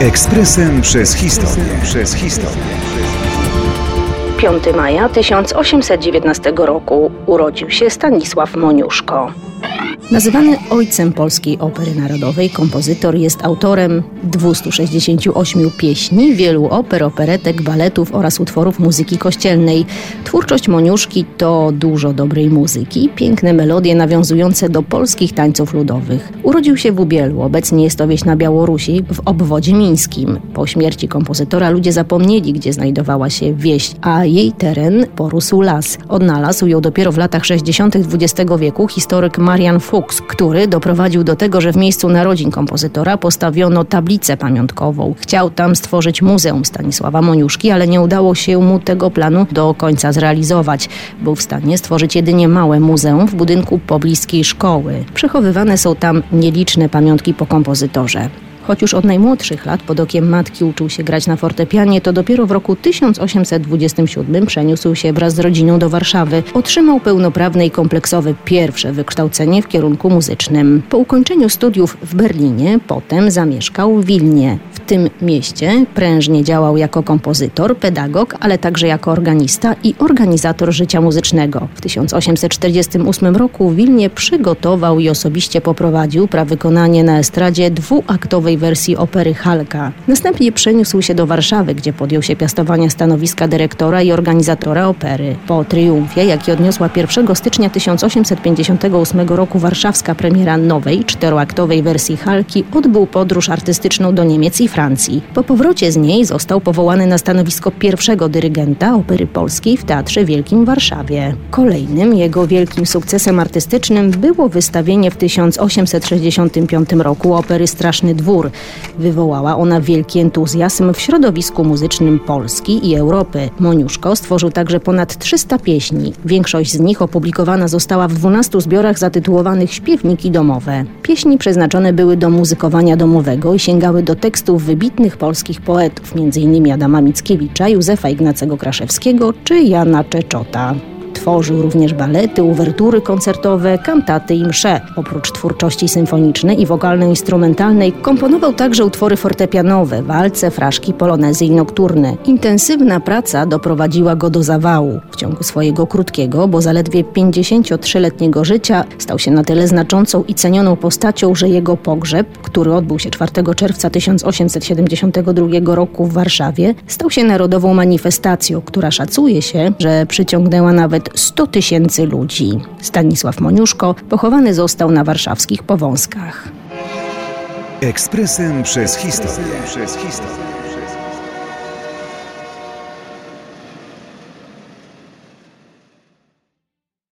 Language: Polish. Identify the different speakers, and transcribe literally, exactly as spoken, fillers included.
Speaker 1: Ekspresem przez historię. Przez historię.
Speaker 2: piątego maja tysiąc osiemset dziewiętnastego roku urodził się Stanisław Moniuszko. Nazywany ojcem polskiej opery narodowej, kompozytor jest autorem dwustu sześćdziesięciu ośmiu pieśni, wielu oper, operetek, baletów oraz utworów muzyki kościelnej. Twórczość Moniuszki to dużo dobrej muzyki, piękne melodie nawiązujące do polskich tańców ludowych. Urodził się w Ubielu, obecnie jest to wieś na Białorusi, w obwodzie mińskim. Po śmierci kompozytora ludzie zapomnieli, gdzie znajdowała się wieś, a jej teren porósł las. Odnalazł ją dopiero w latach sześćdziesiątych dwudziestego wieku historyk Marian Fuchs, który doprowadził do tego, że w miejscu narodzin kompozytora postawiono tablicę pamiątkową. Chciał tam stworzyć Muzeum Stanisława Moniuszki, ale nie udało się mu tego planu do końca zrealizować. Był w stanie stworzyć jedynie małe muzeum w budynku pobliskiej szkoły. Przechowywane są tam nieliczne pamiątki po kompozytorze. Choć już od najmłodszych lat pod okiem matki uczył się grać na fortepianie, to dopiero w roku tysiąc osiemset dwudziestym siódmym przeniósł się wraz z rodziną do Warszawy. Otrzymał pełnoprawne i kompleksowe pierwsze wykształcenie w kierunku muzycznym. Po ukończeniu studiów w Berlinie potem zamieszkał w Wilnie. W tym mieście prężnie działał jako kompozytor, pedagog, ale także jako organista i organizator życia muzycznego. W tysiąc osiemset czterdziestym ósmym roku w Wilnie przygotował i osobiście poprowadził prawykonanie na estradzie dwuaktowej wersji opery Halka. Następnie przeniósł się do Warszawy, gdzie podjął się piastowania stanowiska dyrektora i organizatora opery. Po triumfie, jaki odniosła pierwszego stycznia tysiąc osiemset pięćdziesiątego ósmego roku warszawska premiera nowej, czteroaktowej wersji Halki, odbył podróż artystyczną do Niemiec i Francji. Po powrocie z niej został powołany na stanowisko pierwszego dyrygenta opery polskiej w Teatrze Wielkim w Warszawie. Kolejnym jego wielkim sukcesem artystycznym było wystawienie w tysiąc osiemset sześćdziesiątym piątym roku opery Straszny Dwór. Wywołała ona wielki entuzjazm w środowisku muzycznym Polski i Europy. Moniuszko stworzył także ponad trzysta pieśni. Większość z nich opublikowana została w dwunastu zbiorach zatytułowanych Śpiewniki domowe. Pieśni przeznaczone były do muzykowania domowego i sięgały do tekstów wybitnych polskich poetów, między innymi Adama Mickiewicza, Józefa Ignacego Kraszewskiego czy Jana Czeczota. Tworzył również balety, uwertury koncertowe, kantaty i msze. Oprócz twórczości symfonicznej i wokalno-instrumentalnej komponował także utwory fortepianowe, walce, fraszki, polonezy i nokturny. Intensywna praca doprowadziła go do zawału. W ciągu swojego krótkiego, bo zaledwie pięćdziesięciotrzyletniego życia stał się na tyle znaczącą i cenioną postacią, że jego pogrzeb, który odbył się czwartego czerwca tysiąc osiemset siedemdziesiątego drugiego roku w Warszawie, stał się narodową manifestacją, która szacuje się, że przyciągnęła nawet sto tysięcy ludzi. Stanisław Moniuszko pochowany został na warszawskich Powązkach.
Speaker 1: Ekspresem przez historię. Przez historię.